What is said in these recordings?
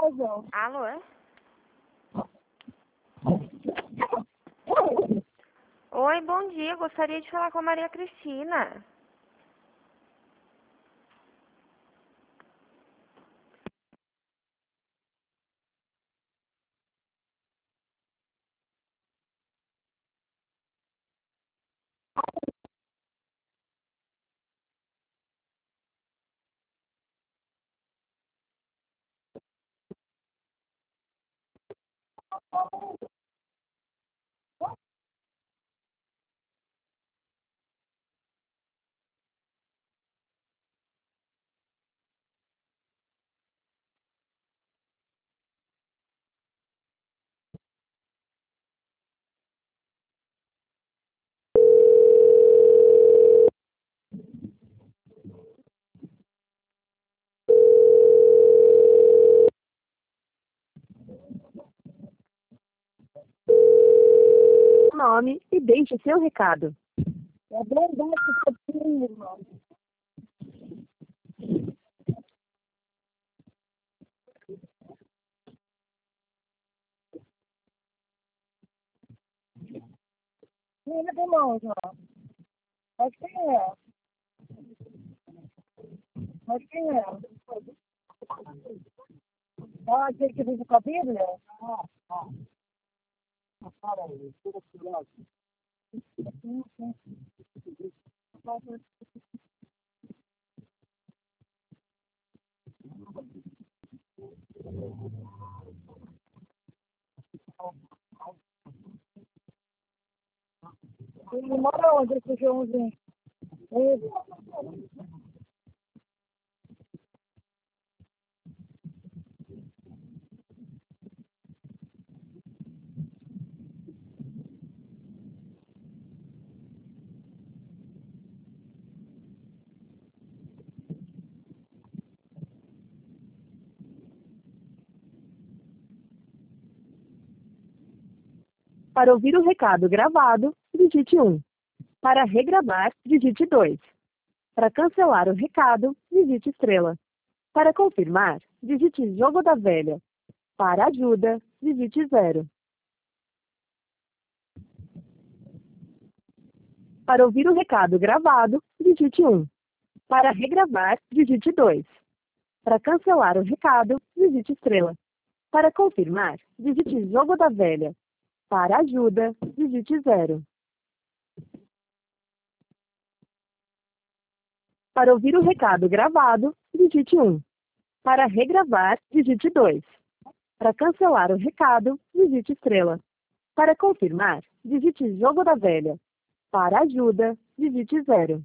Alô? Oi, bom dia. Gostaria de falar com a Maria Cristina. Nome e deixe seu recado. É verdade que eu tenho, irmão. Quem é, irmão, João? Mas quem é? Mas quem é? Ah, aquele que vive com a Bíblia? Para aí, tudo curado. Ele mora onde, esse Joãozinho? Ele. Para ouvir o recado gravado, digite 1. Para regravar, digite 2. Para cancelar o recado, digite estrela. Para confirmar, digite jogo da velha. Para ajuda, digite 0. Para ouvir o recado gravado, digite 1. Para regravar, digite 2. Para cancelar o recado, digite estrela. Para confirmar, digite jogo da velha. Para ajuda, digite 0. Para ouvir o recado gravado, digite 1. Para regravar, digite 2. Para cancelar o recado, digite estrela. Para confirmar, digite jogo da velha. Para ajuda, digite 0.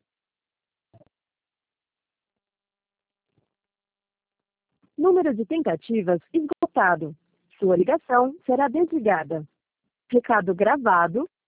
Número de tentativas esgotado. Sua ligação será desligada. Recado gravado.